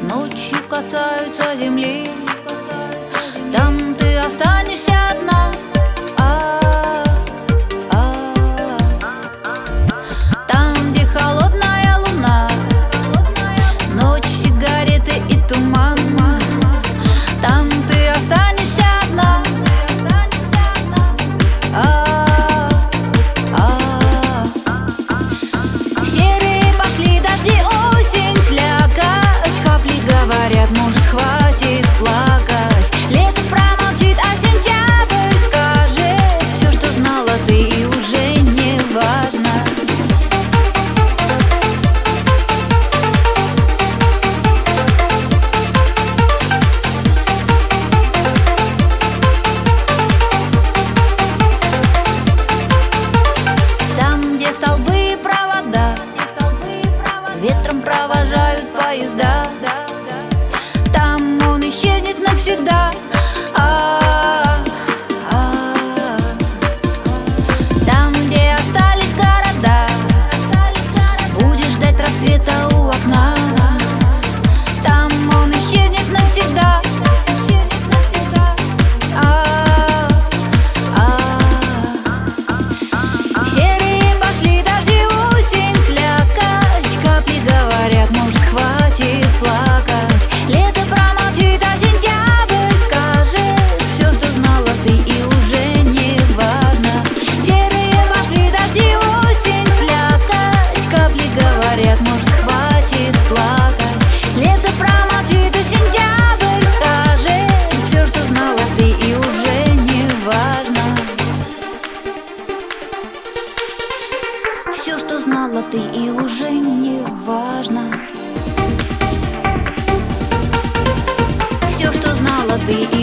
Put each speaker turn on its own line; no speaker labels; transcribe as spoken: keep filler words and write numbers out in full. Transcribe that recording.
ночью касаются земли. Там ты останешься одна. А, а, там, где холодная луна, ночь, сигареты и туман. Там ты останешься одна. А, а, серые пошли дожди, осень слякоть. Капли говорят, может, хватит плакать. Лето промолчит, а сентябрь скажет все, что знала ты, и уже не важно. Там, где столбы и провода, ветром провожают поезда, там он исчезнет навсегда. А, а, там, где остались города, будешь ждать рассвета у окна. Там он исчезнет навсегда. А, а, серые пошли дожди, осень слякоть. Капли говорят, может, хватит плакать. Лето промолчит, а сентябрь скажет все, что знала ты, и уже не важно. Серые пошли дожди, осень слякоть. Капли говорят, может, хватит плакать. Лето промолчит, а сентябрь скажет все, что знала ты, и уже не важно. Все, что знала ты, и уже не важно. Все, что знала ты, и